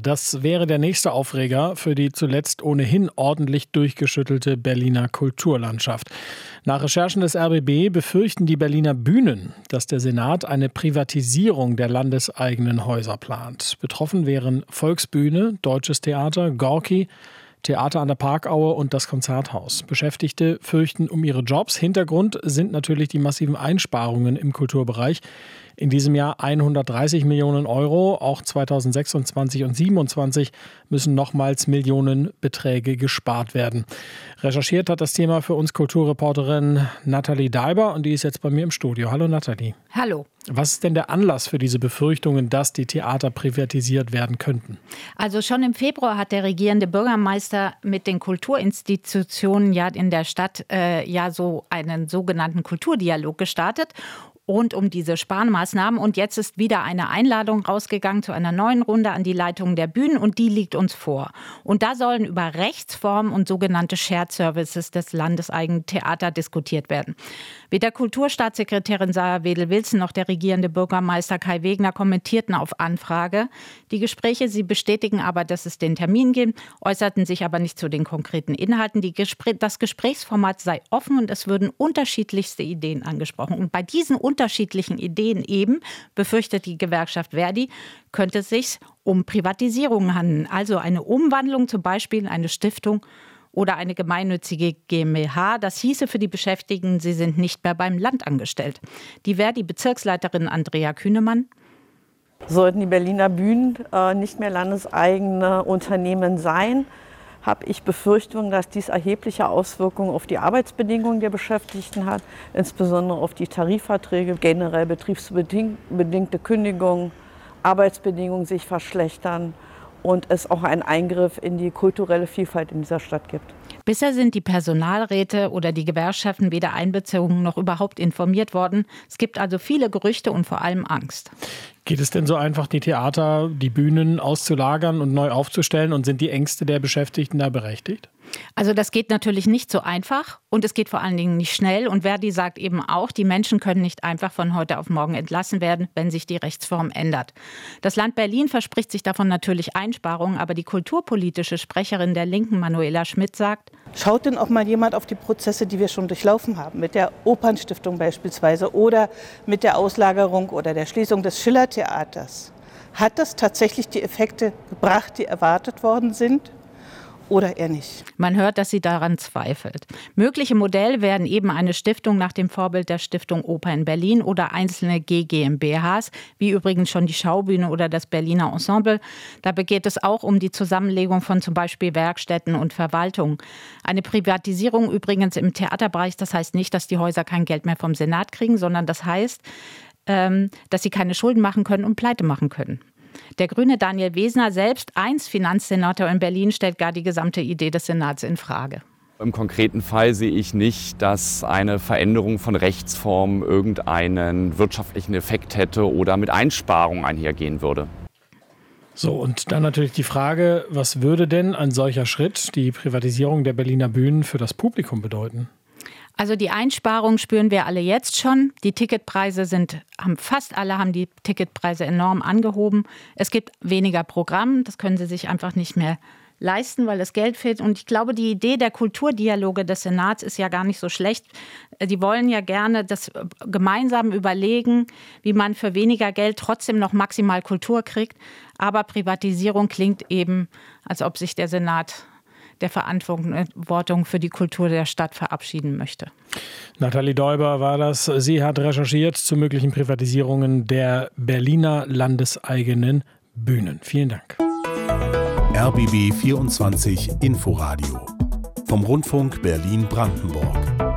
Das wäre der nächste Aufreger für die zuletzt ohnehin ordentlich durchgeschüttelte Berliner Kulturlandschaft. Nach Recherchen des RBB befürchten die Berliner Bühnen, dass der Senat eine Privatisierung der landeseigenen Häuser plant. Betroffen wären Volksbühne, Deutsches Theater, Gorki, Theater an der Parkaue und das Konzerthaus. Beschäftigte fürchten um ihre Jobs. Hintergrund sind natürlich die massiven Einsparungen im Kulturbereich. In diesem Jahr 130 Millionen Euro. Auch 2026 und 2027 müssen nochmals Millionenbeträge gespart werden. Recherchiert hat das Thema für uns Kulturreporterin Nathalie Daiber und die ist jetzt bei mir im Studio. Hallo Nathalie. Hallo. Was ist denn der Anlass für diese Befürchtungen, dass die Theater privatisiert werden könnten? Also schon im Februar hat der regierende Bürgermeister mit den Kulturinstitutionen in der Stadt so einen sogenannten Kulturdialog gestartet. Rund um diese Sparmaßnahmen. Und jetzt ist wieder eine Einladung rausgegangen zu einer neuen Runde an die Leitung der Bühnen und die liegt uns vor. Und da sollen über Rechtsformen und sogenannte Shared Services des landeseigenen Theater diskutiert werden. Weder Kulturstaatssekretärin Sarah Wedel-Wilson noch der regierende Bürgermeister Kai Wegner kommentierten auf Anfrage. Die Gespräche, sie bestätigen aber, dass es den Termin gibt, äußerten sich aber nicht zu den konkreten Inhalten. Das Gesprächsformat sei offen und es würden unterschiedlichste Ideen angesprochen. Und bei diesen unterschiedlichen Ideen eben, befürchtet die Gewerkschaft Verdi, könnte es sich um Privatisierung handeln. Also eine Umwandlung zum Beispiel in eine Stiftung oder eine gemeinnützige GmbH. Das hieße für die Beschäftigten, sie sind nicht mehr beim Land angestellt. Die Verdi-Bezirksleiterin Andrea Kühnemann. Sollten die Berliner Bühnen nicht mehr landeseigene Unternehmen sein, habe ich Befürchtungen, dass dies erhebliche Auswirkungen auf die Arbeitsbedingungen der Beschäftigten hat, insbesondere auf die Tarifverträge, generell betriebsbedingte Kündigungen, Arbeitsbedingungen sich verschlechtern und es auch einen Eingriff in die kulturelle Vielfalt in dieser Stadt gibt. Bisher sind die Personalräte oder die Gewerkschaften weder einbezogen noch überhaupt informiert worden. Es gibt also viele Gerüchte und vor allem Angst. Geht es denn so einfach, die Theater, die Bühnen auszulagern und neu aufzustellen? Und sind die Ängste der Beschäftigten da berechtigt? Also das geht natürlich nicht so einfach und es geht vor allen Dingen nicht schnell. Und Verdi sagt eben auch, die Menschen können nicht einfach von heute auf morgen entlassen werden, wenn sich die Rechtsform ändert. Das Land Berlin verspricht sich davon natürlich Einsparungen, aber die kulturpolitische Sprecherin der Linken, Manuela Schmidt, sagt: Schaut denn auch mal jemand auf die Prozesse, die wir schon durchlaufen haben, mit der Opernstiftung beispielsweise oder mit der Auslagerung oder der Schließung des Schillertheaters. Hat das tatsächlich die Effekte gebracht, die erwartet worden sind? Oder eher nicht. Man hört, dass sie daran zweifelt. Mögliche Modelle wären eben eine Stiftung nach dem Vorbild der Stiftung Oper in Berlin oder einzelne GmbHs, wie übrigens schon die Schaubühne oder das Berliner Ensemble. Dabei geht es auch um die Zusammenlegung von zum Beispiel Werkstätten und Verwaltung. Eine Privatisierung übrigens im Theaterbereich, das heißt nicht, dass die Häuser kein Geld mehr vom Senat kriegen, sondern das heißt, dass sie keine Schulden machen können und pleite machen können. Der Grüne Daniel Wesner, selbst einst Finanzsenator in Berlin, stellt gar die gesamte Idee des Senats in Frage. Im konkreten Fall sehe ich nicht, dass eine Veränderung von Rechtsformen irgendeinen wirtschaftlichen Effekt hätte oder mit Einsparungen einhergehen würde. So, und dann natürlich die Frage, was würde denn ein solcher Schritt, die Privatisierung der Berliner Bühnen, für das Publikum bedeuten? Also die Einsparungen spüren wir alle jetzt schon. Die Ticketpreise fast alle haben die Ticketpreise enorm angehoben. Es gibt weniger Programm, das können sie sich einfach nicht mehr leisten, weil das Geld fehlt. Und ich glaube, die Idee der Kulturdialoge des Senats ist ja gar nicht so schlecht. Die wollen ja gerne das gemeinsam überlegen, wie man für weniger Geld trotzdem noch maximal Kultur kriegt. Aber Privatisierung klingt eben, als ob sich der Senat der Verantwortung für die Kultur der Stadt verabschieden möchte. Nathalie Daiber war das. Sie hat recherchiert zu möglichen Privatisierungen der Berliner landeseigenen Bühnen. Vielen Dank. RBB 24 Inforadio vom Rundfunk Berlin-Brandenburg.